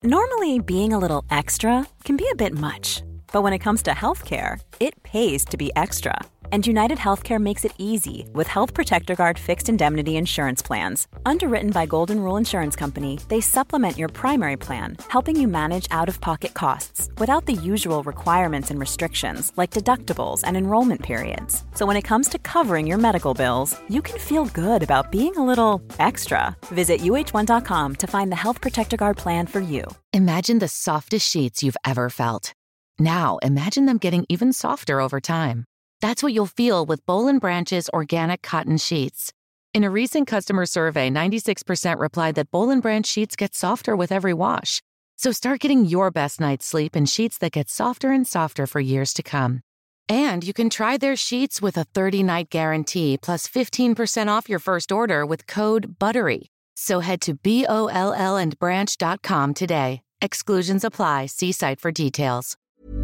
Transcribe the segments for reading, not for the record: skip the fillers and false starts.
Normally, being a little extra can be a bit much, but when it comes to healthcare, it pays to be extra. And United Healthcare makes it easy with Health Protector Guard fixed indemnity insurance plans. Underwritten by Golden Rule Insurance Company, they supplement your primary plan, helping you manage out-of-pocket costs without the usual requirements and restrictions like deductibles and enrollment periods. So when it comes to covering your medical bills, you can feel good about being a little extra. Visit uh1.com to find the Health Protector Guard plan for you. Imagine the softest sheets you've ever felt. Now imagine them getting even softer over time. That's what you'll feel with Boll & Branch's organic cotton sheets. In a recent customer survey, 96% replied that Boll & Branch sheets get softer with every wash. So start getting your best night's sleep in sheets that get softer and softer for years to come. And you can try their sheets with a 30-night guarantee plus 15% off your first order with code BUTTERY. So head to BOLLandbranch.com today. Exclusions apply. See site for details.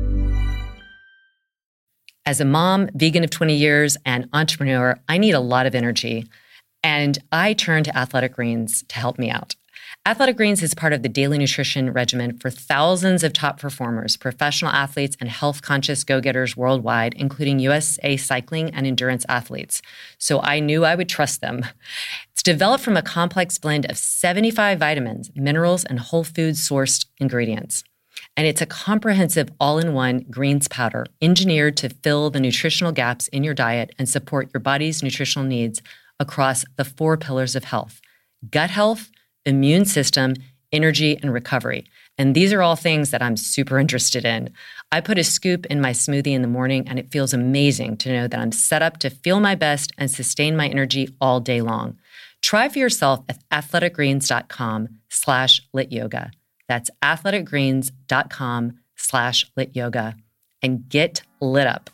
As a mom, vegan of 20 years, and entrepreneur, I need a lot of energy. And I turn to Athletic Greens to help me out. Athletic Greens is part of the daily nutrition regimen for thousands of top performers, professional athletes, and health-conscious go-getters worldwide, including USA cycling and endurance athletes. So I knew I would trust them. It's developed from a complex blend of 75 vitamins, minerals, and whole food-sourced ingredients. And it's a comprehensive all-in-one greens powder engineered to fill the nutritional gaps in your diet and support your body's nutritional needs across the 4 pillars of health: gut health, immune system, energy, and recovery. And these are all things that I'm super interested in. I put a scoop in my smoothie in the morning, and it feels amazing to know that I'm set up to feel my best and sustain my energy all day long. Try for yourself at athleticgreens.com/lityoga. That's athleticgreens.com/lityoga, and get lit up.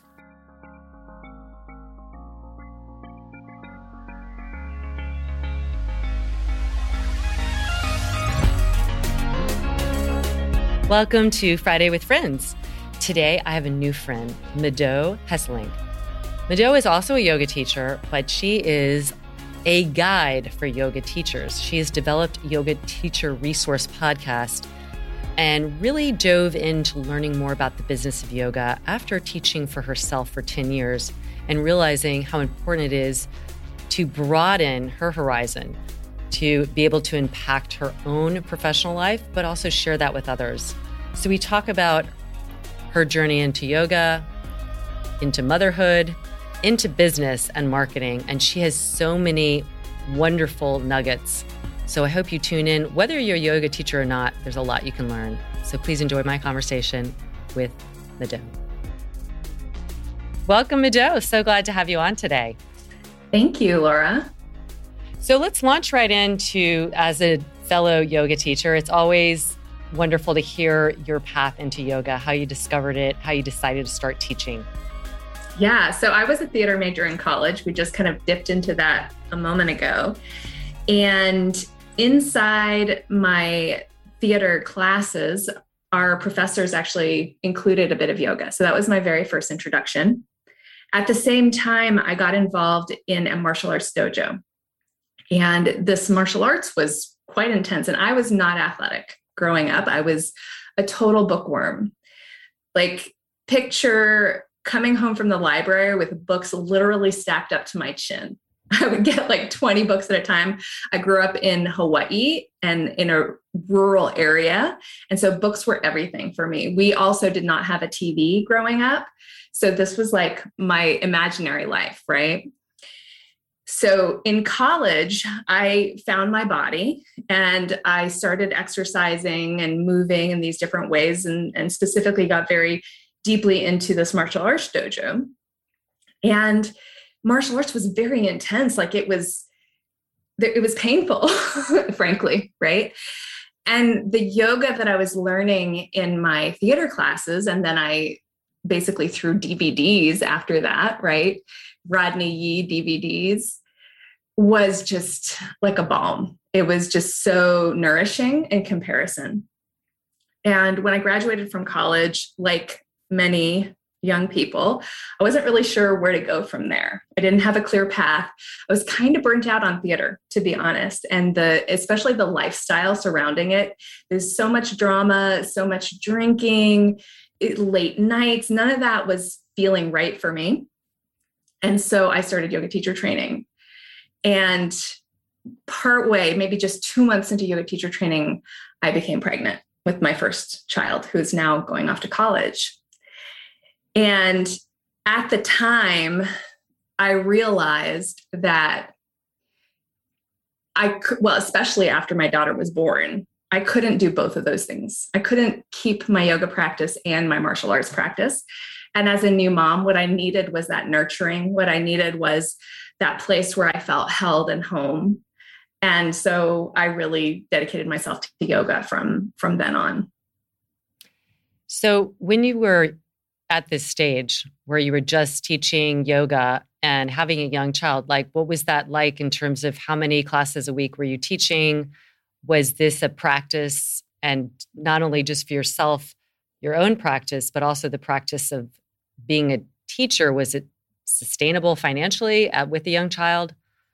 Welcome to Friday with Friends. Today, I have a new friend, Mado Hesseling. Mado is also a yoga teacher, but she is a guide for yoga teachers. She has developed Yoga Teacher Resource Podcast and really dove into learning more about the business of yoga after teaching for herself for 10 years and realizing how important it is to broaden her horizon, to be able to impact her own professional life, but also share that with others. So we talk about her journey into yoga, into motherhood, into business and marketing, and she has so many wonderful nuggets. So I hope you tune in. Whether you're a yoga teacher or not, there's a lot you can learn. So please enjoy my conversation with Mado. Welcome, Mado. So glad to have you on today. Thank you, Laura. So let's launch right into, as a fellow yoga teacher, it's always wonderful to hear your path into yoga, how you discovered it, how you decided to start teaching. Yeah, so I was a theater major in college. We just kind of dipped into that a moment ago. And inside my theater classes, our professors actually included a bit of yoga. So that was my very first introduction. At the same time, I got involved in a martial arts dojo. And this martial arts was quite intense. And I was not athletic growing up. I was a total bookworm. Like, picture coming home from the library with books literally stacked up to my chin. I would get like 20 books at a time. I grew up in Hawaii and in a rural area. And so books were everything for me. We also did not have a TV growing up. So this was like my imaginary life, right? So in college, I found my body and I started exercising and moving in these different ways, and specifically got very deeply into this martial arts dojo. And martial arts was very intense. Like, it was painful, frankly, right? And the yoga that I was learning in my theater classes, and then I basically threw DVDs after that, right? Rodney Yee DVDs, was just like a balm. It was just so nourishing in comparison. And when I graduated from college, like many young people, I wasn't really sure where to go from there. I didn't have a clear path. I was kind of burnt out on theater, to be honest. And especially the lifestyle surrounding it. There's so much drama, so much drinking, late nights. None of that was feeling right for me. And so I started yoga teacher training. And partway, maybe just 2 months into yoga teacher training, I became pregnant with my first child, who is now going off to college. And at the time, I realized that especially after my daughter was born, I couldn't do both of those things. I couldn't keep my yoga practice and my martial arts practice. And as a new mom, what I needed was that nurturing. What I needed was that place where I felt held and home. And so I really dedicated myself to yoga from then on. So when you were at this stage where you were just teaching yoga and having a young child, like what was that like in terms of how many classes a week were you teaching? Was this a practice, and not only just for yourself, your own practice, but also the practice of being a teacher? Was it sustainable financially with a young child?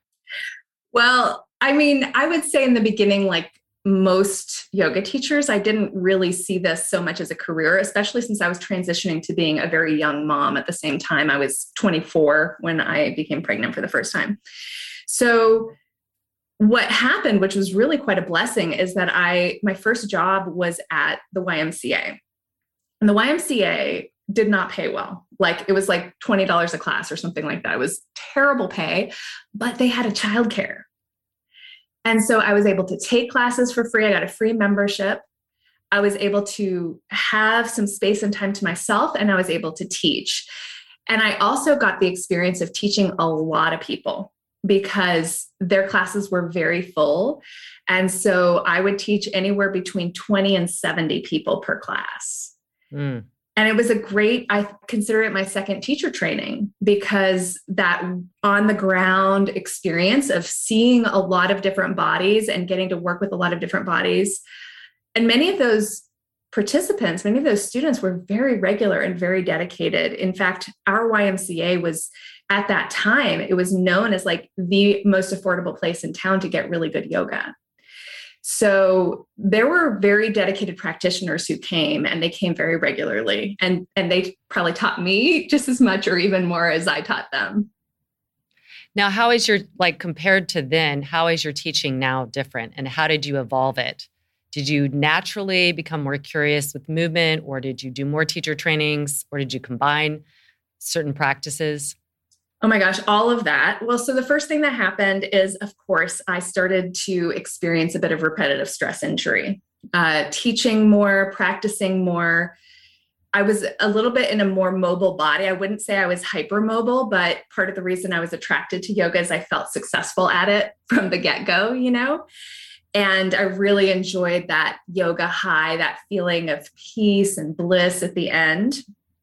Well, I mean, I would say in the beginning, like most yoga teachers, I didn't really see this so much as a career, especially since I was transitioning to being a very young mom at the same time. I was 24 when I became pregnant for the first time. So what happened, which was really quite a blessing, is that my first job was at the YMCA. And the YMCA did not pay well. Like it was like $20 a class or something like that. It was terrible pay, but they had a childcare. And so I was able to take classes for free. I got a free membership. I was able to have some space and time to myself, and I was able to teach. And I also got the experience of teaching a lot of people because their classes were very full. And so I would teach anywhere between 20 and 70 people per class. Mm. And it was I consider it my second teacher training, because that on the ground experience of seeing a lot of different bodies and getting to work with a lot of different bodies. And many of those participants, many of those students were very regular and very dedicated. In fact, our YMCA was, at that time, it was known as like the most affordable place in town to get really good yoga. So there were very dedicated practitioners who came, and they came very regularly, and they probably taught me just as much or even more as I taught them. Now, how is compared to then, how is your teaching now different, and how did you evolve it? Did you naturally become more curious with movement, or did you do more teacher trainings, or did you combine certain practices? Oh my gosh, all of that. Well, so the first thing that happened is, of course, I started to experience a bit of repetitive stress injury. Teaching more, practicing more. I was a little bit in a more mobile body. I wouldn't say I was hypermobile, but part of the reason I was attracted to yoga is I felt successful at it from the get-go, And I really enjoyed that yoga high, that feeling of peace and bliss at the end.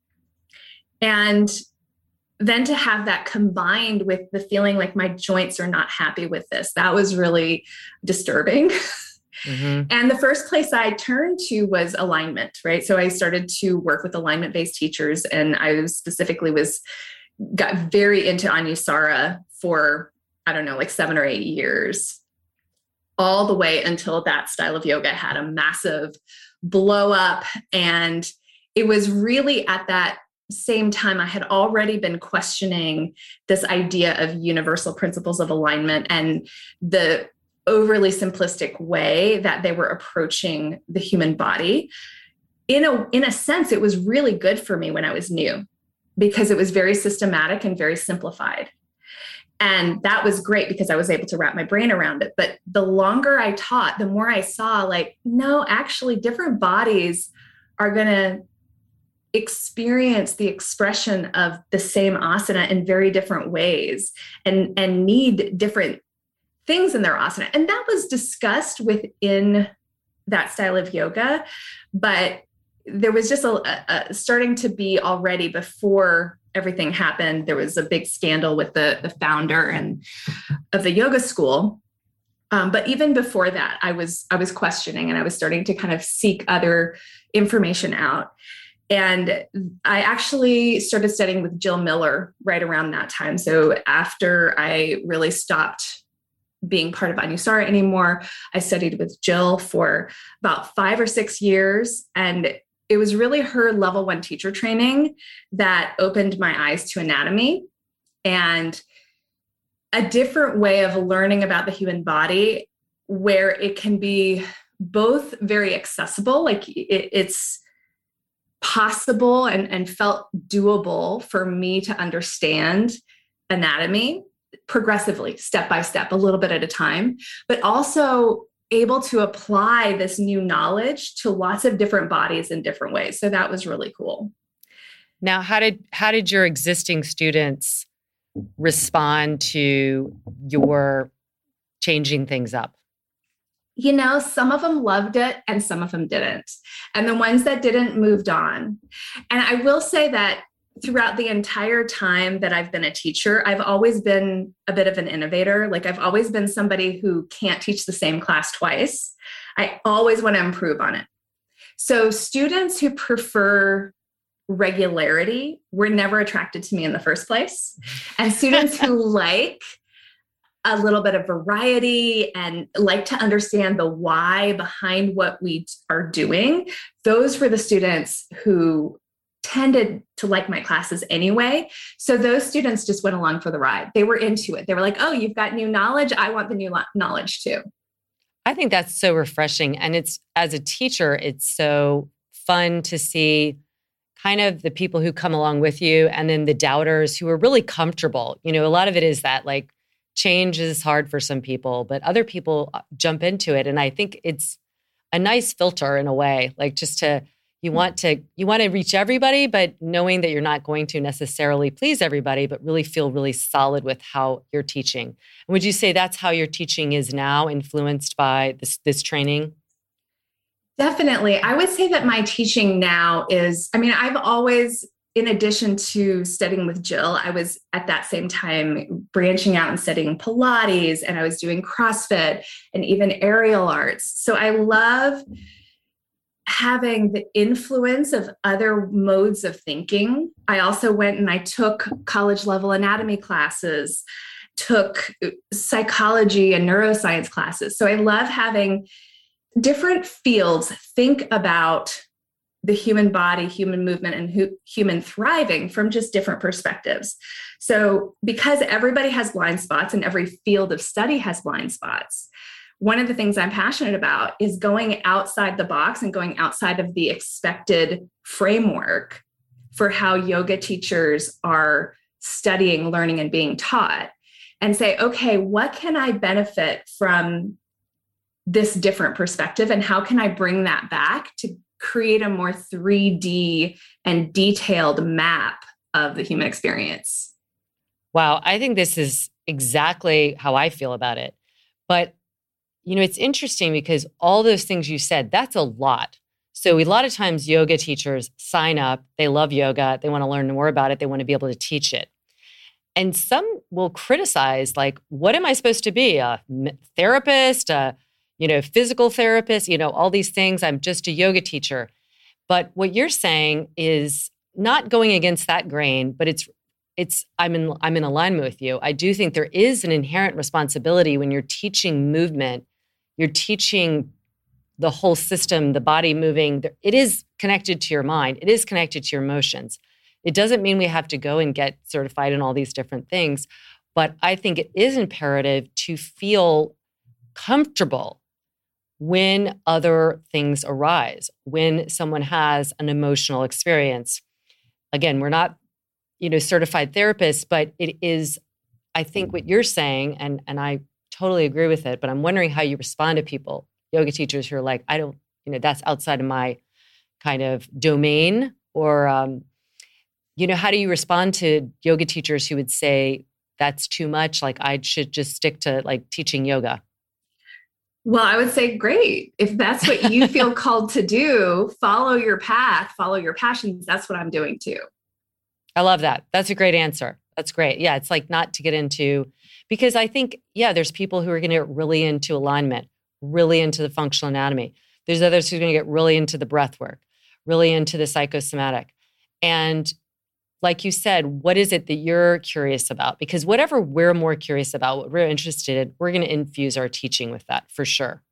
And then to have that combined with the feeling like my joints are not happy with this, that was really disturbing. Mm-hmm. And the first place I turned to was alignment, right? So I started to work with alignment-based teachers, and I specifically got very into Anusara for, 7 or 8 years, all the way until that style of yoga had a massive blow up. And it was really at that same time I had already been questioning this idea of universal principles of alignment and the overly simplistic way that they were approaching the human body. In a sense, it was really good for me when I was new, because it was very systematic and very simplified. And that was great because I was able to wrap my brain around it. But the longer I taught, the more I saw no, actually different bodies are going to experience the expression of the same asana in very different ways and need different things in their asana. And that was discussed within that style of yoga, but there was just a starting to be already before everything happened. There was a big scandal with the founder of the yoga school. But even before that, I was questioning, and I was starting to kind of seek other information out. And I actually started studying with Jill Miller right around that time. So after I really stopped being part of Anusara anymore, I studied with Jill for about 5 or 6 years. And it was really her level 1 teacher training that opened my eyes to anatomy and a different way of learning about the human body, where it can be both very accessible, like it's possible and felt doable for me to understand anatomy progressively, step by step, a little bit at a time, but also able to apply this new knowledge to lots of different bodies in different ways. So that was really cool. Now, how did your existing students respond to your changing things up? You know, some of them loved it and some of them didn't. And the ones that didn't moved on. And I will say that throughout the entire time that I've been a teacher, I've always been a bit of an innovator. Like I've always been somebody who can't teach the same class twice. I always want to improve on it. So students who prefer regularity were never attracted to me in the first place. And students who like a little bit of variety and like to understand the why behind what we are doing, those were the students who tended to like my classes anyway. So those students just went along for the ride. They were into it. They were like, oh, you've got new knowledge. I want the new knowledge too. I think that's so refreshing. And it's, as a teacher, it's so fun to see kind of the people who come along with you and then the doubters who are really comfortable. You know, a lot of it is that like change is hard for some people, but other people jump into it. And I think it's a nice filter in a way, like just to, you want to reach everybody, but knowing that you're not going to necessarily please everybody, but really feel really solid with how you're teaching. And would you say that's how your teaching is now, influenced by this training? Definitely. I would say that my teaching now is, I've always, in addition to studying with Jill, I was at that same time branching out and studying Pilates, and I was doing CrossFit and even aerial arts. So I love having the influence of other modes of thinking. I also went and I took college level anatomy classes, took psychology and neuroscience classes. So I love having different fields think about the human body, human movement, and human thriving from just different perspectives. So because everybody has blind spots and every field of study has blind spots, one of the things I'm passionate about is going outside the box and going outside of the expected framework for how yoga teachers are studying, learning, and being taught, and say, okay, what can I benefit from this different perspective? And how can I bring that back to create a more 3D and detailed map of the human experience? Wow, I think this is exactly how I feel about it. But you know, it's interesting because all those things you said, that's a lot. So a lot of times yoga teachers sign up, they love yoga, they want to learn more about it, they want to be able to teach it. And some will criticize, like, what am I supposed to be? A therapist, physical therapist, all these things. I'm just a yoga teacher. But what you're saying is not going against that grain, but I'm in alignment with you. I do think there is an inherent responsibility when you're teaching movement. You're teaching the whole system, the body moving. It is connected to your mind. It is connected to your emotions. It doesn't mean we have to go and get certified in all these different things. But I think it is imperative to feel comfortable when other things arise, when someone has an emotional experience. Again, we're not certified therapists, but it is, I think what you're saying, and I totally agree with it, but I'm wondering how you respond to people, yoga teachers who are like, I don't, that's outside of my kind of domain, or, how do you respond to yoga teachers who would say, that's too much, like I should just stick to like teaching yoga? Well, I would say, great. If that's what you feel called to do, follow your path, follow your passions. That's what I'm doing too. I love that. That's a great answer. That's great. Yeah, it's like not to get into, because I think, there's people who are going to get really into alignment, really into the functional anatomy. There's others who are going to get really into the breath work, really into the psychosomatic. And like you said, what is it that you're curious about? Because whatever we're more curious about, what we're interested in, we're going to infuse our teaching with that for sure.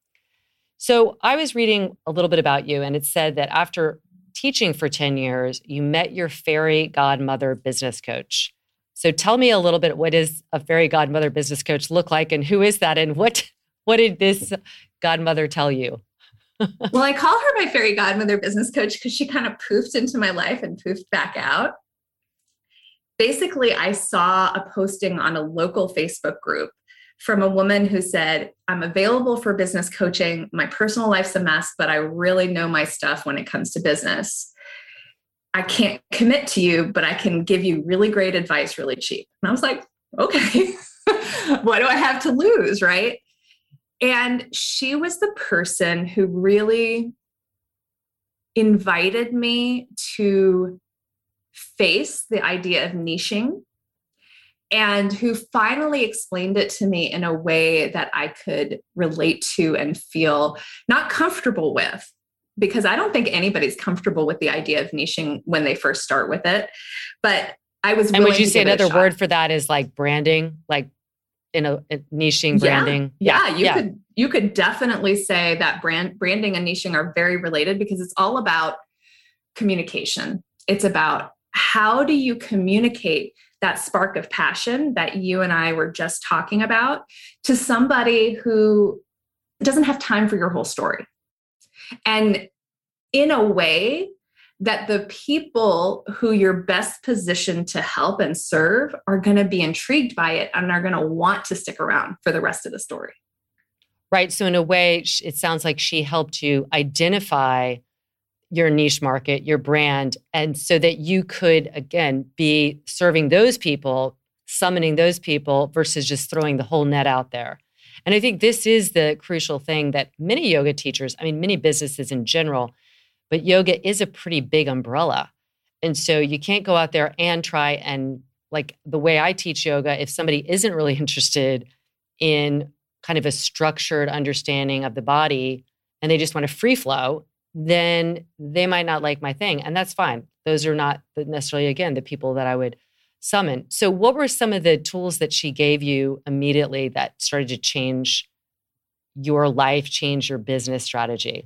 So I was reading a little bit about you, and it said that after teaching for 10 years, you met your fairy godmother business coach. So tell me a little bit, what does a fairy godmother business coach look like, and who is that, and what did this godmother tell you? Well, I call her my fairy godmother business coach because she kind of poofed into my life and poofed back out. Basically, I saw a posting on a local Facebook group from a woman who said, I'm available for business coaching. My personal life's a mess, but I really know my stuff when it comes to business. I can't commit to you, but I can give you really great advice really cheap. And I was like, okay, what do I have to lose, right? And she was the person who really invited me to face the idea of niching, and who finally explained it to me in a way that I could relate to and feel not comfortable with, because I don't think anybody's comfortable with the idea of niching when they first start with it. But I was willing to give it a shot. And would you say another word for that is like branding, like a niching branding? You could definitely say that branding and niching are very related, because it's all about communication. It's about how do you communicate that spark of passion that you and I were just talking about to somebody who doesn't have time for your whole story. And in a way that the people who you're best positioned to help and serve are going to be intrigued by it and are going to want to stick around for the rest of the story. Right. So in a way, it sounds like she helped you identify your niche market, your brand, and so that you could, again, be serving those people, summoning those people versus just throwing the whole net out there. And I think this is the crucial thing that many yoga teachers, many businesses in general, but yoga is a pretty big umbrella. And so you can't go out there and try and, like the way I teach yoga, if somebody isn't really interested in kind of a structured understanding of the body and they just want to free flow, then they might not like my thing. And that's fine. Those are not necessarily, again, the people that I would summon. So what were some of the tools that she gave you immediately that started to change your life, change your business strategy?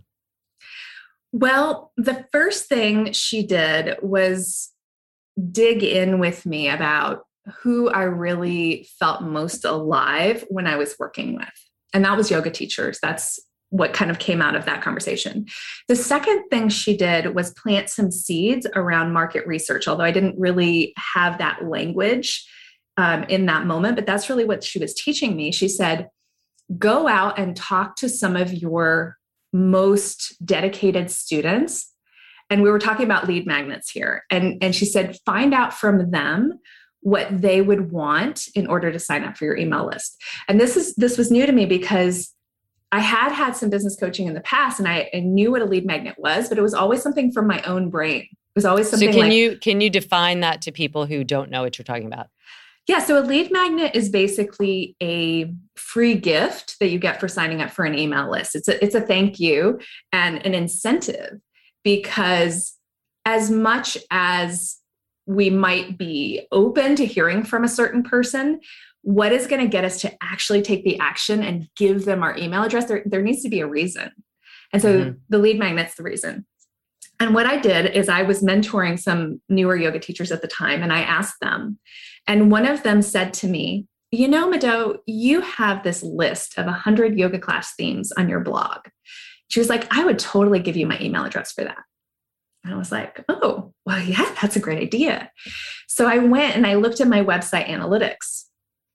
Well, the first thing she did was dig in with me about who I really felt most alive when I was working with. And that was yoga teachers. That's what kind of came out of that conversation. The second thing she did was plant some seeds around market research, although I didn't really have that language in that moment, but that's really what she was teaching me. She said, go out and talk to some of your most dedicated students. And we were talking about lead magnets here. And she said, find out from them what they would want in order to sign up for your email list. And this was new to me because I had some business coaching in the past, and I knew what a lead magnet was, but it was always something from my own brain. It was always something. So can you define that to people who don't know what you're talking about? Yeah. So a lead magnet is basically a free gift that you get for signing up for an email list. It's a thank you and an incentive, because as much as we might be open to hearing from a certain person, what is going to get us to actually take the action and give them our email address? There needs to be a reason. And so the lead magnet's the reason. And what I did is I was mentoring some newer yoga teachers at the time, and I asked them, and one of them said to me, you know, Mado, you have this list of 100 yoga class themes on your blog. She was like, I would totally give you my email address for that. And I was like, oh, well, yeah, that's a great idea. So I went and I looked at my website analytics,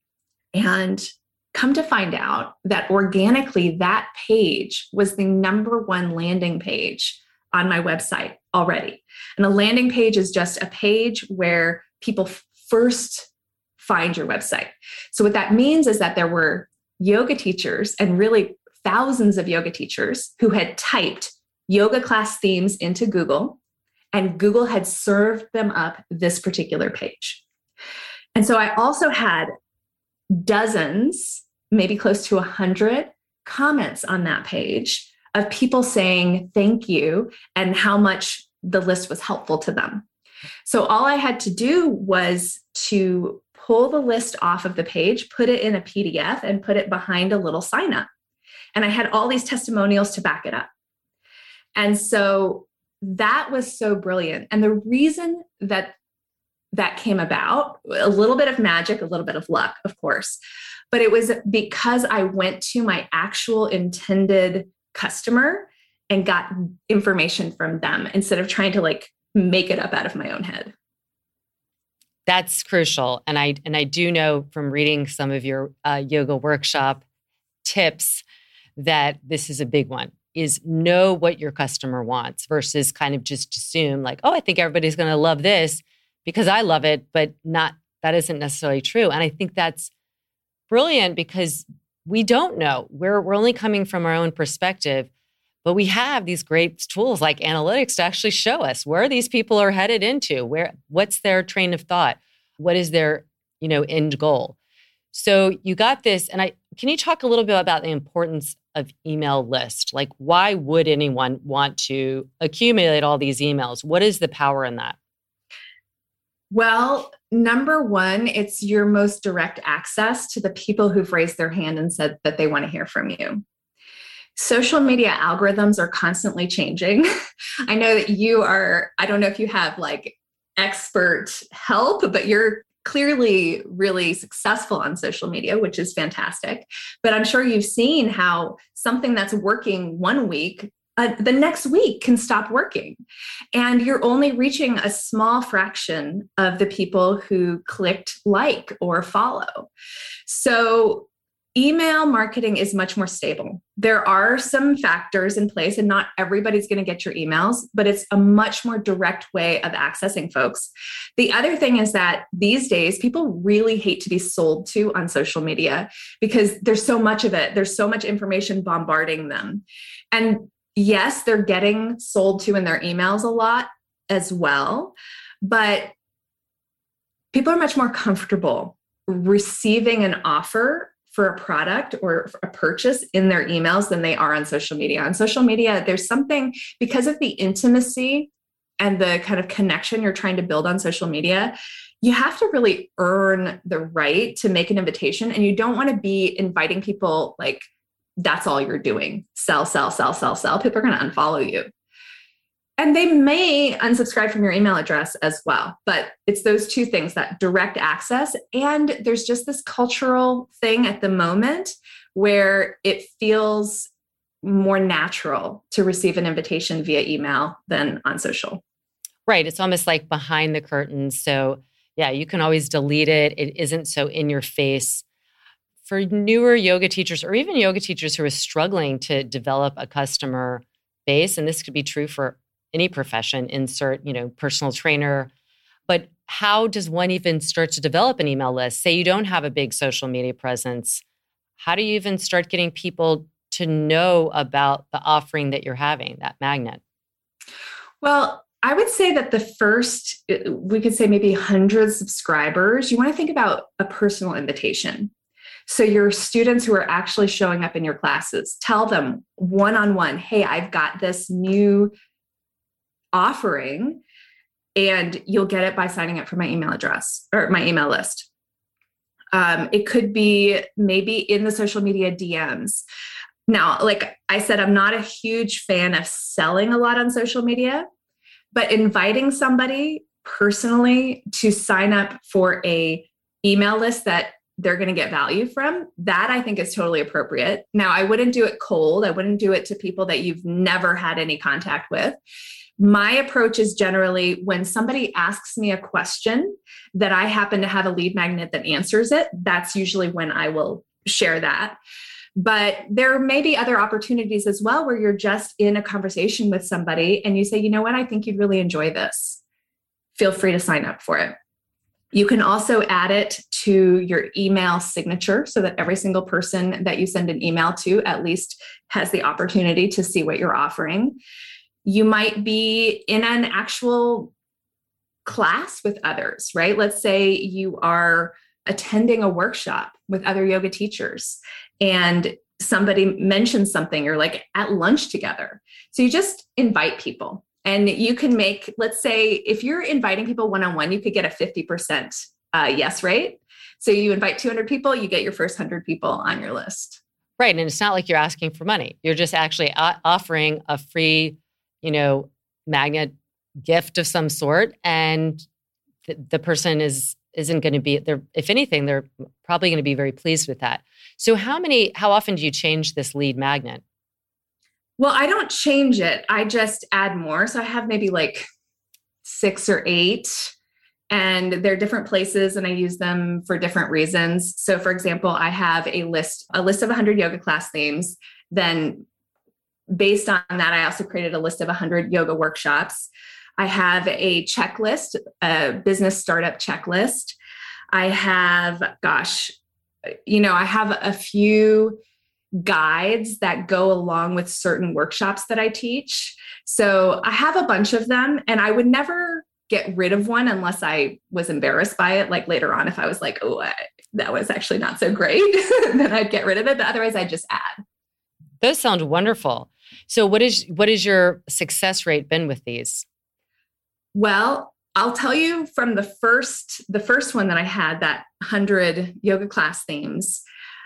and come to find out that organically that page was the #1 landing page on my website already. And a landing page is just a page where people first find your website. So what that means is that there were yoga teachers, and really thousands of yoga teachers, who had typed yoga class themes into Google, and Google had served them up this particular page. And so I also had dozens, maybe close to 100 comments on that page of people saying thank you and how much the list was helpful to them. So all I had to do was to pull the list off of the page, put it in a PDF, and put it behind a little sign up. And I had all these testimonials to back it up. And so that was so brilliant. And the reason that came about, a little bit of magic, a little bit of luck, of course, but it was because I went to my actual intended customer and got information from them instead of trying to like make it up out of my own head. That's crucial. And I do know from reading some of your yoga workshop tips that this is a big one, is know what your customer wants versus kind of just assume like, oh, I think everybody's going to love this because I love it, but that isn't necessarily true. And I think that's brilliant because we don't know. We're only coming from our own perspective, but we have these great tools like analytics to actually show us where these people are headed into, what's their train of thought, what is their, end goal. So you got this, and can you talk a little bit about the importance of email list? Like, why would anyone want to accumulate all these emails? What is the power in that? Well, number one, it's your most direct access to the people who've raised their hand and said that they want to hear from you. Social media algorithms are constantly changing. I know that I don't know if you have like expert help, but you're clearly really successful on social media, which is fantastic. But I'm sure you've seen how something that's working one week, the next week can stop working. And you're only reaching a small fraction of the people who clicked like or follow. So email marketing is much more stable. There are some factors in place, and not everybody's going to get your emails, but it's a much more direct way of accessing folks. The other thing is that these days, people really hate to be sold to on social media because there's so much of it. There's so much information bombarding them. And yes, they're getting sold to in their emails a lot as well, but people are much more comfortable receiving an offer for a product or a purchase in their emails than they are on social media. On social media, there's something, because of the intimacy and the kind of connection you're trying to build on social media, you have to really earn the right to make an invitation. And you don't want to be inviting people like, that's all you're doing. Sell, sell, sell, sell, sell. People are going to unfollow you. And they may unsubscribe from your email address as well. But it's those two things, that direct access. And there's just this cultural thing at the moment where it feels more natural to receive an invitation via email than on social. Right. It's almost like behind the curtains. So yeah, you can always delete it. It isn't so in your face. For newer yoga teachers or even yoga teachers who are struggling to develop a customer base, and this could be true for any profession, insert, personal trainer. But how does one even start to develop an email list? Say you don't have a big social media presence. How do you even start getting people to know about the offering that you're having, that magnet? Well, I would say that the first, we could say maybe 100 subscribers, you want to think about a personal invitation. So your students who are actually showing up in your classes, tell them one-on-one, hey, I've got this new offering, and you'll get it by signing up for my email address or my email list. It could be maybe in the social media DMs. Now, like I said, I'm not a huge fan of selling a lot on social media, but inviting somebody personally to sign up for a email list that they're going to get value from, that I think is totally appropriate. Now, I wouldn't do it cold. I wouldn't do it to people that you've never had any contact with. My approach is generally when somebody asks me a question that I happen to have a lead magnet that answers it, that's usually when I will share that. But there may be other opportunities as well where you're just in a conversation with somebody and you say, you know what, I think you'd really enjoy this. Feel free to sign up for it. You can also add it to your email signature so that every single person that you send an email to at least has the opportunity to see what you're offering. You might be in an actual class with others, right? Let's say you are attending a workshop with other yoga teachers and somebody mentions something, or like at lunch together. So you just invite people, and you can make, let's say if you're inviting people one-on-one, you could get a 50% yes rate. So you invite 200 people, you get your first 100 people on your list. Right. And it's not like you're asking for money. You're just actually offering a free, magnet gift of some sort. And the person isn't going to be there. If anything, they're probably going to be very pleased with that. So how often do you change this lead magnet? Well, I don't change it. I just add more. So I have maybe like 6 or 8, and they're different places and I use them for different reasons. So for example, I have a list of 100 yoga class themes. Then based on that, I also created a list of 100 yoga workshops. I have a checklist, a business startup checklist. I have, I have a few guides that go along with certain workshops that I teach. So I have a bunch of them, and I would never get rid of one unless I was embarrassed by it. Like later on, if I was like, that was actually not so great, then I'd get rid of it. But otherwise I just add. Those sound wonderful. So what is your success rate been with these? Well, I'll tell you from the first one that I had, that 100 yoga class themes,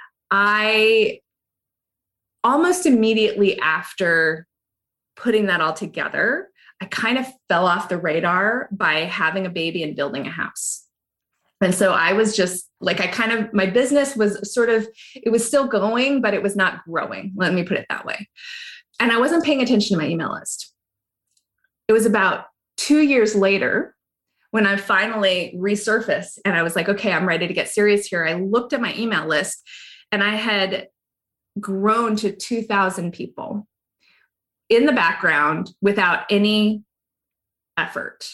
I almost immediately after putting that all together, I kind of fell off the radar by having a baby and building a house. And so I was just like, my business was it was still going, but it was not growing. Let me put it that way. And I wasn't paying attention to my email list. It was about 2 years later when I finally resurfaced and I was like, okay, I'm ready to get serious here. I looked at my email list and I had grown to 2,000 people in the background without any effort.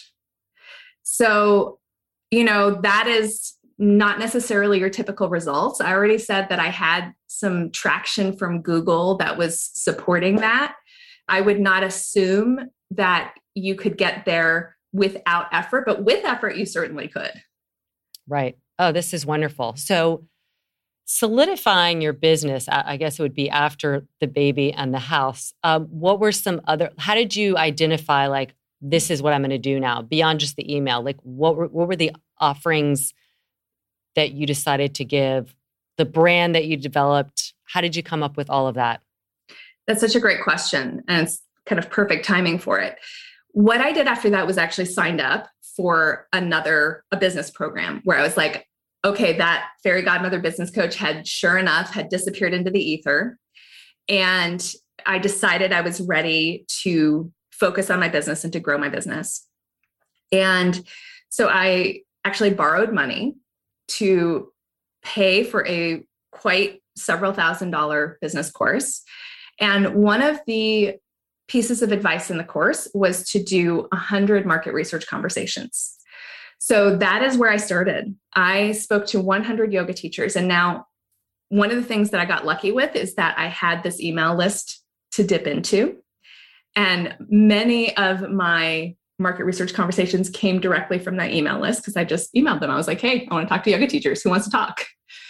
So, that is not necessarily your typical results. I already said that I had some traction from Google that was supporting that. I would not assume that you could get there without effort, but with effort, you certainly could. Right. Oh, this is wonderful. So solidifying your business, I guess it would be after the baby and the house. What were how did you identify, like, this is what I'm going to do now beyond just the email? Like what were the offerings that you decided to give, the brand that you developed? How did you come up with all of that? That's such a great question. And it's kind of perfect timing for it. What I did after that was actually signed up for a business program where I was like, okay, that fairy godmother business coach had sure enough had disappeared into the ether. And I decided I was ready to focus on my business and to grow my business. And so I actually borrowed money to pay for a quite several $1,000 business course. And one of the pieces of advice in the course was to do 100 market research conversations. So that is where I started. I spoke to 100 yoga teachers. And now one of the things that I got lucky with is that I had this email list to dip into. And many of my market research conversations came directly from that email list because I just emailed them. I was like, hey, I want to talk to yoga teachers. Who wants to talk?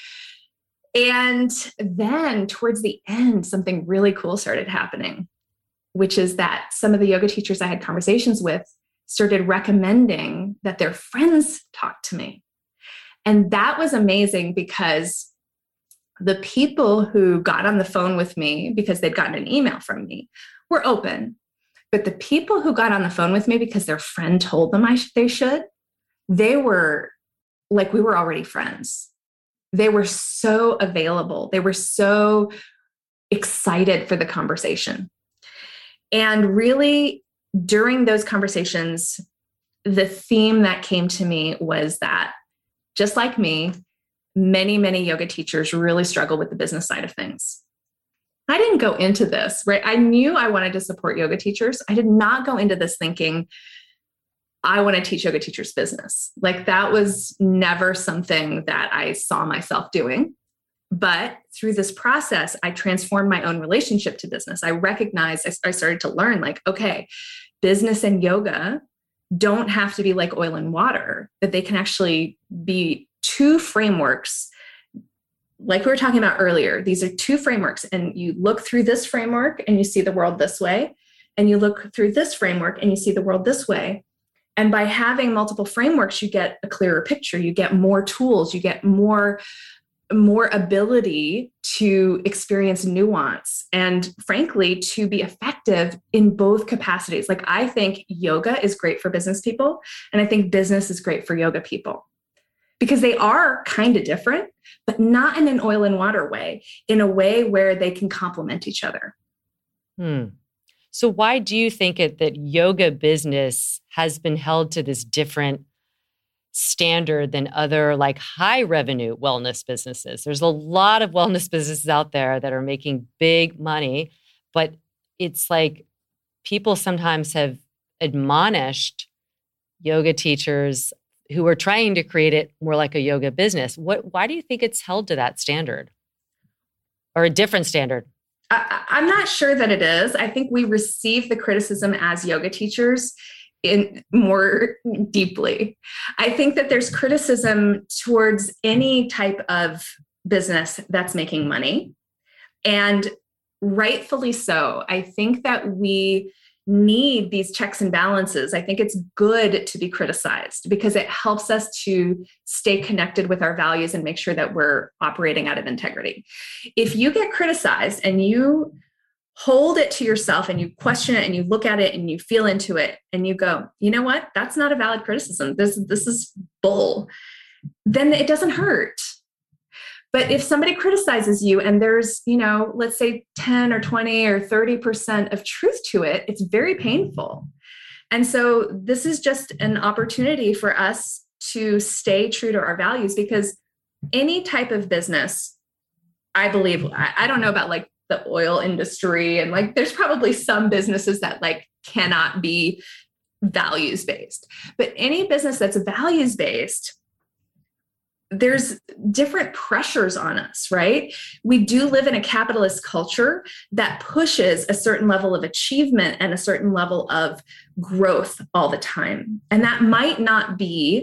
And then towards the end, something really cool started happening, which is that some of the yoga teachers I had conversations with started recommending that their friends talk to me. And that was amazing because the people who got on the phone with me because they'd gotten an email from me were open. But the people who got on the phone with me because their friend told them they were like, we were already friends. They were so available. They were so excited for the conversation. And really, during those conversations, the theme that came to me was that, just like me, many, many yoga teachers really struggle with the business side of things. I didn't go into this, right? I knew I wanted to support yoga teachers. I did not go into this thinking, I want to teach yoga teachers business. Like that was never something that I saw myself doing. But through this process, I transformed my own relationship to business. I recognized, I started to learn like, okay, business and yoga don't have to be like oil and water, that they can actually be two frameworks like we were talking about earlier, these are two frameworks, and you look through this framework and you see the world this way, and you look through this framework and you see the world this way. And by having multiple frameworks, you get a clearer picture, you get more tools, you get more ability to experience nuance and, frankly, to be effective in both capacities. Like, I think yoga is great for business people, and I think business is great for yoga people, because they are kind of different, but not in an oil and water way, in a way where they can complement each other. So why do you think that yoga business has been held to this different standard than other like high revenue wellness businesses? There's a lot of wellness businesses out there that are making big money, but it's like people sometimes have admonished yoga teachers who are trying to create it more like a yoga business. Why do you think it's held to that standard or a different standard? I'm not sure that it is. I think we receive the criticism as yoga teachers in more deeply. I think that there's criticism towards any type of business that's making money, and rightfully so. I think that we need these checks and balances. I think it's good to be criticized because it helps us to stay connected with our values and make sure that we're operating out of integrity. If you get criticized and you hold it to yourself and you question it and you look at it and you feel into it and you go, you know what, that's not a valid criticism. This is bull. Then it doesn't hurt. But if somebody criticizes you and there's, let's say 10 or 20 or 30% of truth to it, it's very painful. And so this is just an opportunity for us to stay true to our values, because any type of business, I believe, I don't know about like the oil industry, and like there's probably some businesses that like cannot be values-based, but any business that's values-based, there's different pressures on us, right? We do live in a capitalist culture that pushes a certain level of achievement and a certain level of growth all the time. And that might not be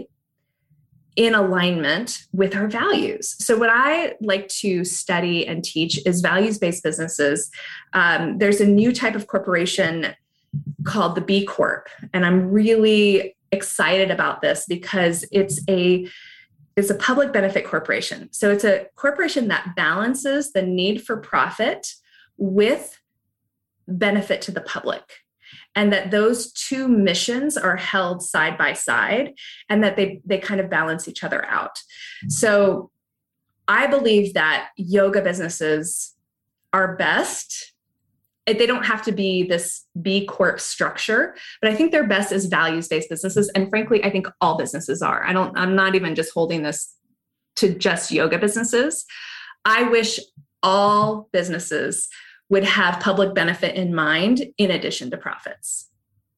in alignment with our values. So what I like to study and teach is values-based businesses. There's a new type of corporation called the B Corp. And I'm really excited about this because it's a public benefit corporation. So it's a corporation that balances the need for profit with benefit to the public, and that those two missions are held side by side, and that they kind of balance each other out. So I believe that yoga businesses are best. They don't have to be this B Corp structure, but I think they're best as values-based businesses. And frankly, I think all businesses are. I'm not even just holding this to just yoga businesses. I wish all businesses would have public benefit in mind in addition to profits.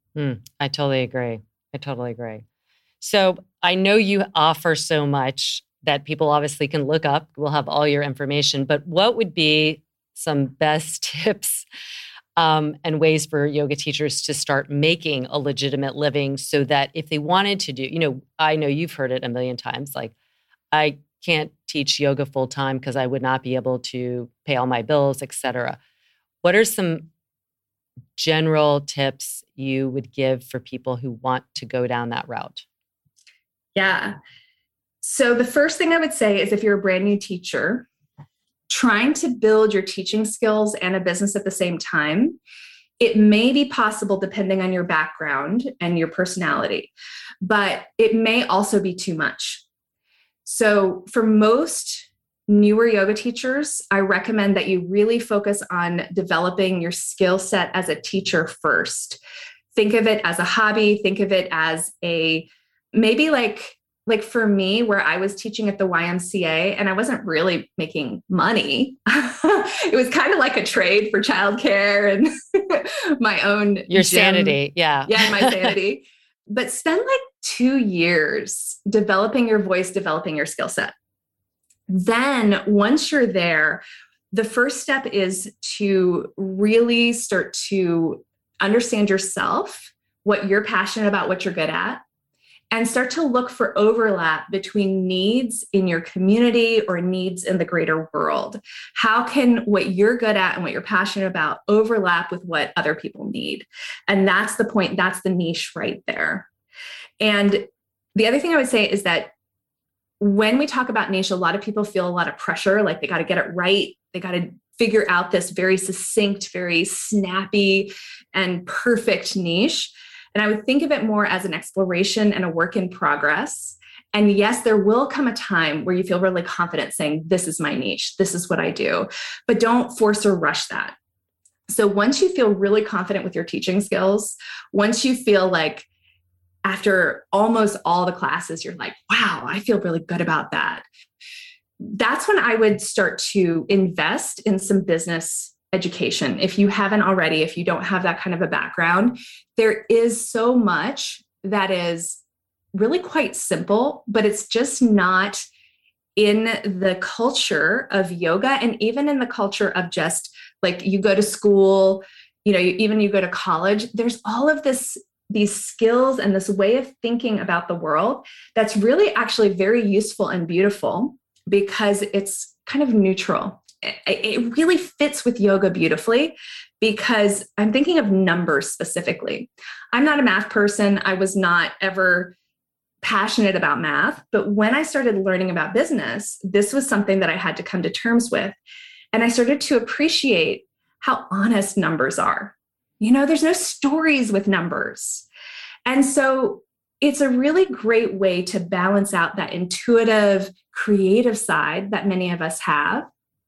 I totally agree. So I know you offer so much that people obviously can look up. We'll have all your information, but what would be some best tips and ways for yoga teachers to start making a legitimate living, so that if they wanted to do, I know you've heard it a million times, like, I can't teach yoga full time because I would not be able to pay all my bills, et cetera. What are some general tips you would give for people who want to go down that route? Yeah. So the first thing I would say is, if you're a brand new teacher, trying to build your teaching skills and a business at the same time, it may be possible depending on your background and your personality, but it may also be too much. So for most newer yoga teachers, I recommend that you really focus on developing your skill set as a teacher first. Think of it as a hobby. Think of it as maybe like for me, where I was teaching at the YMCA and I wasn't really making money. It was kind of like a trade for childcare and my own your gym. Sanity. Yeah. Yeah, my sanity. But spend like 2 years developing your voice, developing your skill set. Then once you're there, the first step is to really start to understand yourself, what you're passionate about, what you're good at, and start to look for overlap between needs in your community or needs in the greater world. How can what you're good at and what you're passionate about overlap with what other people need? And that's the point. That's the niche right there. And the other thing I would say is that when we talk about niche, a lot of people feel a lot of pressure, like they got to get it right. They got to figure out this very succinct, very snappy and perfect niche. And I would think of it more as an exploration and a work in progress. And yes, there will come a time where you feel really confident saying, this is my niche, this is what I do, but don't force or rush that. So once you feel really confident with your teaching skills, once you feel like after almost all the classes, you're like, wow, I feel really good about that. That's when I would start to invest in some business education. If you haven't already, if you don't have that kind of a background, there is so much that is really quite simple, but it's just not in the culture of yoga, and even in the culture of just like you go to school, even you go to college, there's all of these skills and this way of thinking about the world that's really actually very useful and beautiful because it's kind of neutral. It really fits with yoga beautifully because I'm thinking of numbers specifically. I'm not a math person. I was not ever passionate about math, but when I started learning about business, this was something that I had to come to terms with. And I started to appreciate how honest numbers are. There's no stories with numbers. And so it's a really great way to balance out that intuitive, creative side that many of us have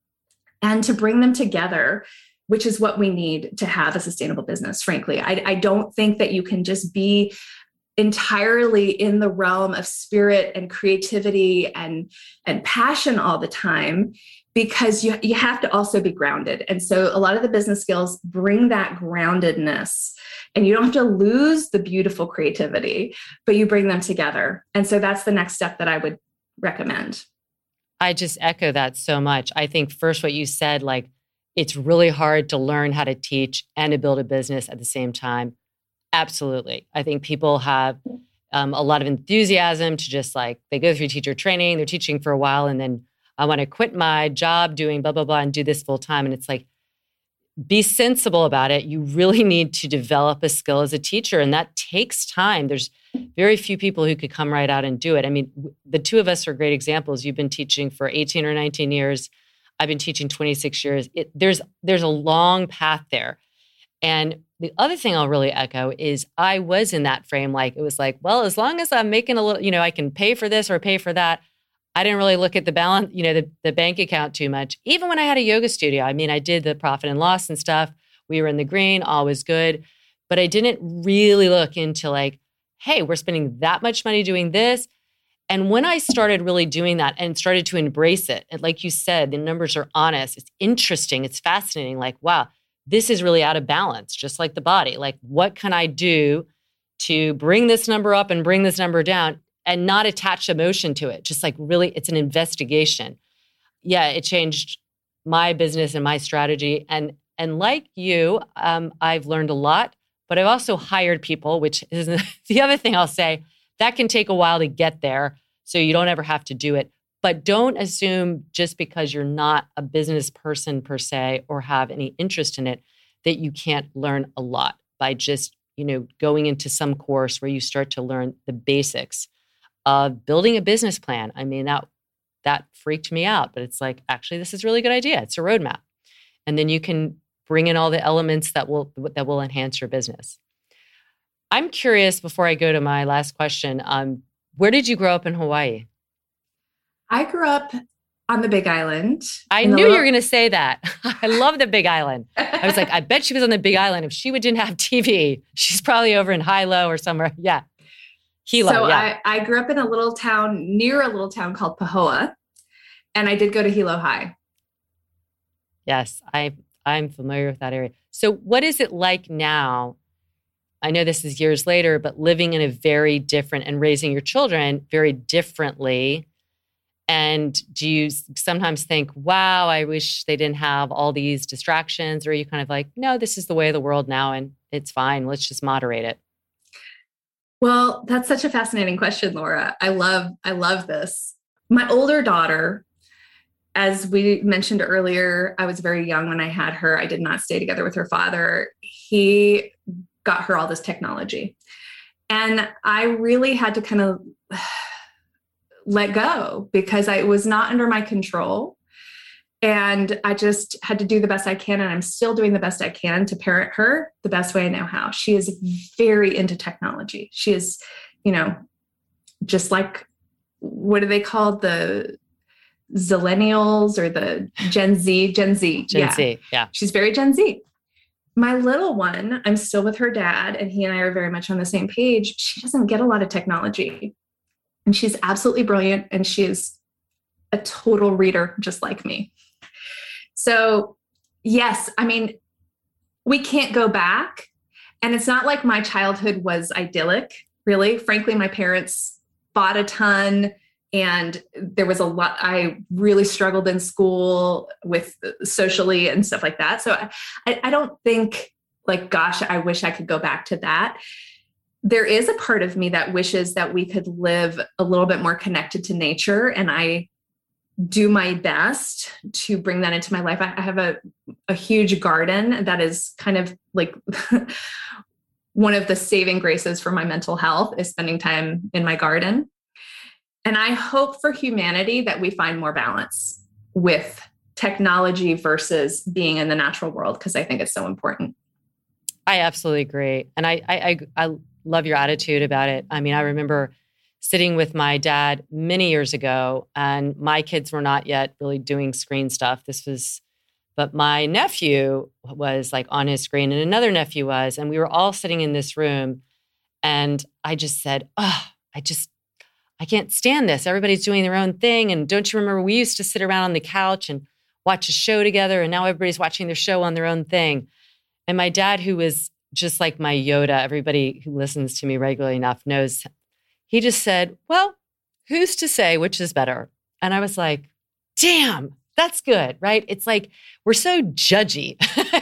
and to bring them together, which is what we need to have a sustainable business, frankly. I don't think that you can just be entirely in the realm of spirit and creativity and passion all the time, because you have to also be grounded. And so a lot of the business skills bring that groundedness, and you don't have to lose the beautiful creativity, but you bring them together. And so that's the next step that I would recommend. I just echo that so much. I think first what you said, like it's really hard to learn how to teach and to build a business at the same time. Absolutely. I think people have a lot of enthusiasm to just like, they go through teacher training, they're teaching for a while, and then I want to quit my job doing blah, blah, blah, and do this full time. And it's like, be sensible about it. You really need to develop a skill as a teacher, and that takes time. There's very few people who could come right out and do it. I mean, the two of us are great examples. You've been teaching for 18 or 19 years. I've been teaching 26 years. There's a long path there. And the other thing I'll really echo is I was in that frame. Like, it was like, well, as long as I'm making a little, I can pay for this or pay for that. I didn't really look at the balance, the bank account too much. Even when I had a yoga studio, I mean, I did the profit and loss and stuff. We were in the green, all was good. But I didn't really look into like, hey, we're spending that much money doing this. And when I started really doing that and started to embrace it, and like you said, the numbers are honest, it's interesting, it's fascinating. Like, wow, this is really out of balance, just like the body. Like, what can I do to bring this number up and bring this number down and not attach emotion to it? Just like really, it's an investigation. Yeah, it changed my business and my strategy. And like you, I've learned a lot, but I've also hired people, which is the other thing I'll say. That can take a while to get there, so you don't ever have to do it. But don't assume just because you're not a business person per se or have any interest in it that you can't learn a lot by just, going into some course where you start to learn the basics of building a business plan. I mean, that freaked me out, but it's like, actually, this is a really good idea. It's a roadmap. And then you can bring in all the elements that will enhance your business. I'm curious, before I go to my last question, where did you grow up in Hawaii? I grew up on the Big Island. I knew you were going to say that. I love the Big Island. I was like, I bet she was on the Big Island. If she didn't have TV, she's probably over in Hilo or somewhere. Yeah. Hilo, so yeah. I grew up in a little town, near a little town called Pahoa. And I did go to Hilo High. Yes, I'm familiar with that area. So what is it like now? I know this is years later, but living in a very different and raising your children very differently. And do you sometimes think, wow, I wish they didn't have all these distractions? Or are you kind of like, no, this is the way of the world now and it's fine. Let's just moderate it? Well, that's such a fascinating question, Laura. I love this. My older daughter, as we mentioned earlier, I was very young when I had her. I did not stay together with her father. He got her all this technology. And I really had to kind of let go because it was not under my control. And I just had to do the best I can. And I'm still doing the best I can to parent her the best way I know how. She is very into technology. She is, just like, what are they called? The Zillennials or the Gen Z? Gen Z, yeah. She's very Gen Z. My little one, I'm still with her dad, and he and I are very much on the same page. She doesn't get a lot of technology. And she's absolutely brilliant. And she is a total reader, just like me. So yes, I mean, we can't go back. And it's not like my childhood was idyllic, really. Frankly, my parents bought a ton and there was a lot. I really struggled in school with socially and stuff like that. So I don't think like, gosh, I wish I could go back to that. There is a part of me that wishes that we could live a little bit more connected to nature. And I do my best to bring that into my life. I have a huge garden that is kind of like one of the saving graces for my mental health is spending time in my garden. And I hope for humanity that we find more balance with technology versus being in the natural world, because I think it's so important. I absolutely agree. And I love your attitude about it. I mean, I remember sitting with my dad many years ago, and my kids were not yet really doing screen stuff. But my nephew was like on his screen and another nephew was, and we were all sitting in this room. And I just said, I can't stand this. Everybody's doing their own thing. And don't you remember we used to sit around on the couch and watch a show together, and now everybody's watching their show on their own thing. And my dad, who was just like my Yoda, everybody who listens to me regularly enough knows, he just said, well, who's to say which is better? And I was like, damn, that's good, right? It's like, we're so judgy.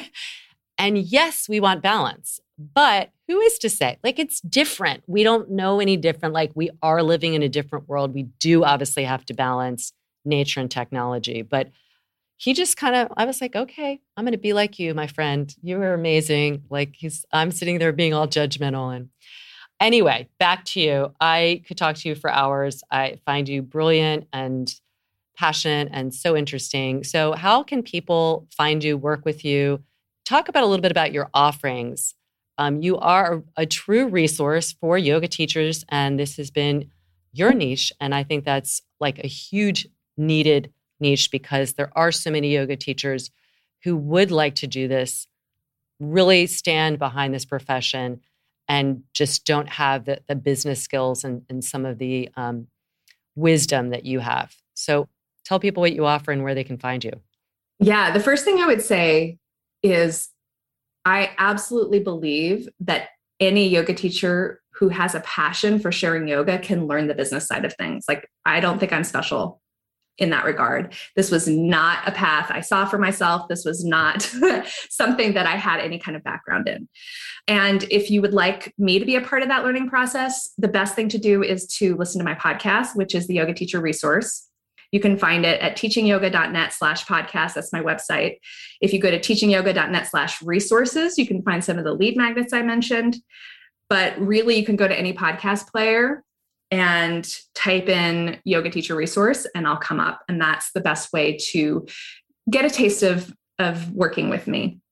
And yes, we want balance, but who is to say? Like, it's different. We don't know any different. Like, we are living in a different world. We do obviously have to balance nature and technology, but he just I was like, okay, I'm going to be like you, my friend. You are amazing. Like I'm sitting there being all judgmental. And anyway, back to you. I could talk to you for hours. I find you brilliant and passionate and so interesting. So how can people find you, work with you? Talk about a little bit about your offerings. You are a true resource for yoga teachers, and this has been your niche. And I think that's like a huge needed niche because there are so many yoga teachers who would like to do this, really stand behind this profession, and just don't have the business skills and some of the wisdom that you have. So tell people what you offer and where they can find you. Yeah, the first thing I would say is I absolutely believe that any yoga teacher who has a passion for sharing yoga can learn the business side of things. Like, I don't think I'm special in that regard. This was not a path I saw for myself. This was not something that I had any kind of background in. And if you would like me to be a part of that learning process, the best thing to do is to listen to my podcast, which is the Yoga Teacher Resource. You can find it at teachingyoga.net/podcast. That's my website. If you go to teachingyoga.net/resources, you can find some of the lead magnets I mentioned. But really, you can go to any podcast player and type in Yoga Teacher Resource, and I'll come up. And that's the best way to get a taste of working with me.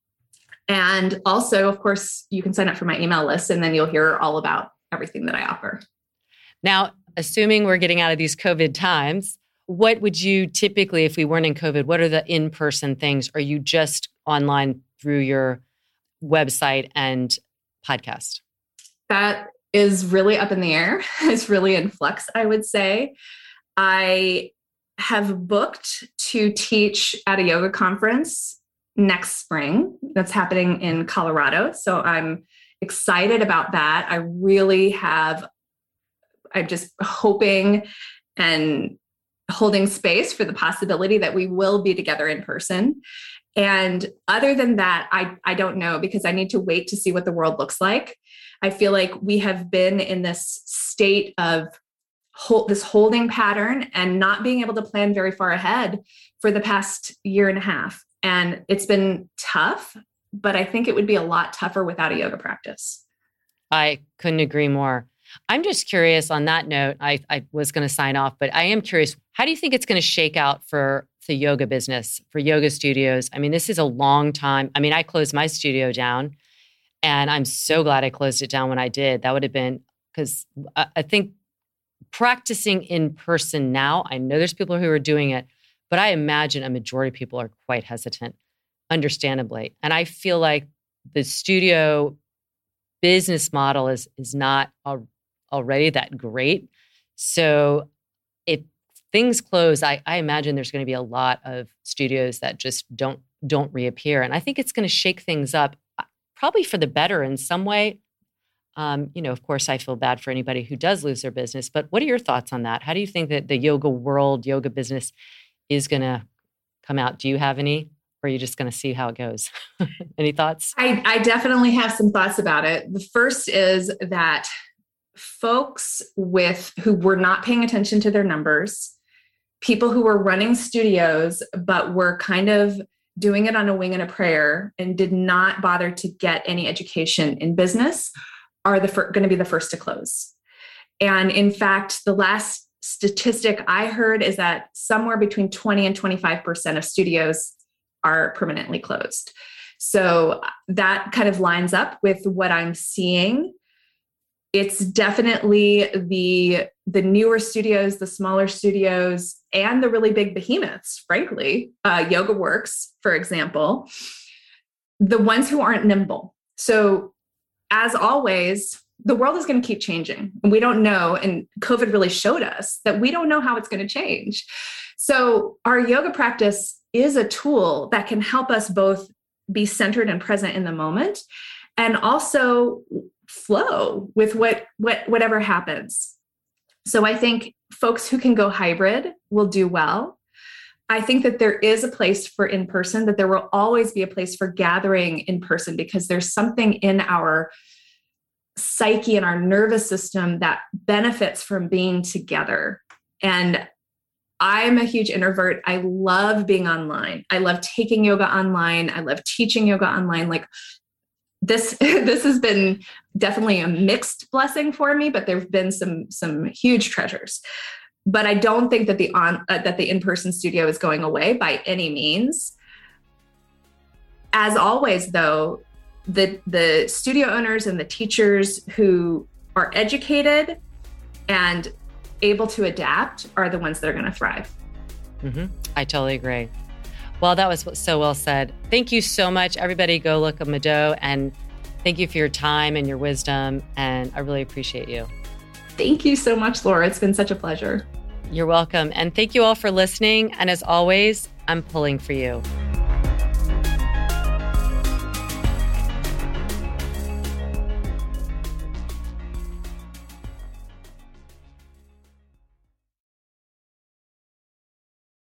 And also, of course, you can sign up for my email list, and then you'll hear all about everything that I offer. Now, assuming we're getting out of these COVID times, what would you typically, if we weren't in COVID, what are the in-person things? Are you just online through your website and podcast? That is really up in the air. It's really in flux, I would say. I have booked to teach at a yoga conference next spring. That's happening in Colorado. So I'm excited about that. I'm just hoping and holding space for the possibility that we will be together in person. And other than that, I don't know, because I need to wait to see what the world looks like. I feel like we have been in this state of this holding pattern and not being able to plan very far ahead for the past year and a half. And it's been tough, but I think it would be a lot tougher without a yoga practice. I couldn't agree more. I'm just curious on that note. I was going to sign off, but I am curious. How do you think it's going to shake out for the yoga business, for yoga studios? I mean, this is a long time. I mean, I closed my studio down and I'm so glad I closed it down when I did. That would have been, because I think practicing in person now, I know there's people who are doing it, but I imagine a majority of people are quite hesitant, understandably. And I feel like the studio business model is not already that great. So if things close, I imagine there's going to be a lot of studios that just don't reappear. And I think it's going to shake things up, probably for the better in some way. Of course, I feel bad for anybody who does lose their business. But what are your thoughts on that? How do you think that the yoga world, yoga business is going to come out? Do you have any? Or are you just going to see how it goes? Any thoughts? I definitely have some thoughts about it. The first is that folks who were not paying attention to their numbers, people who were running studios, but were kind of doing it on a wing and a prayer and did not bother to get any education in business are going to be the first to close. And in fact, the last statistic I heard is that somewhere between 20 and 25% of studios are permanently closed. So that kind of lines up with what I'm seeing. It's definitely the newer studios, the smaller studios, and the really big behemoths, frankly, YogaWorks, for example, the ones who aren't nimble. So as always, the world is going to keep changing. And we don't know, and COVID really showed us that we don't know how it's going to change. So our yoga practice is a tool that can help us both be centered and present in the moment, and also flow with whatever happens. So I think folks who can go hybrid will do well. I think that there is a place for in-person, that there will always be a place for gathering in person, because there's something in our psyche and our nervous system that benefits from being together. And I'm a huge introvert. I love being online. I love taking yoga online. I love teaching yoga online. Like this has been definitely a mixed blessing for me, but there've been some huge treasures. But I don't think that the in-person studio is going away by any means. As always, though, the studio owners and the teachers who are educated and able to adapt are the ones that are going to thrive. Mm-hmm. I totally agree. Well, that was so well said. Thank you so much. Everybody go look at Mado, and thank you for your time and your wisdom. And I really appreciate you. Thank you so much, Laura. It's been such a pleasure. You're welcome. And thank you all for listening. And as always, I'm pulling for you.